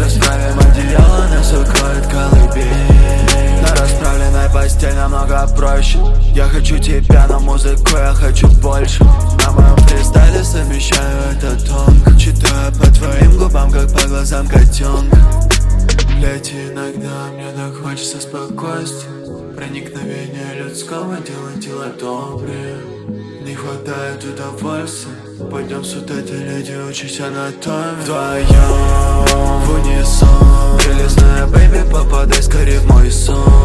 расправим одеяло, нас укроет колыбель. На расправленной постель намного проще. Я хочу тебя, но музыку я хочу больше. На моем фристайле совмещаю этот тонко. Читаю по твоим губам, как по глазам котенка. Блять, иногда мне так хочется спокойствия, проникновения людского дело доброе. Не хватает удовольствия. Пойдем сюда, ты леди, учись анатомии. Вдвоем в унисон. Прелестная бэйби, попадай скорее в мой сон.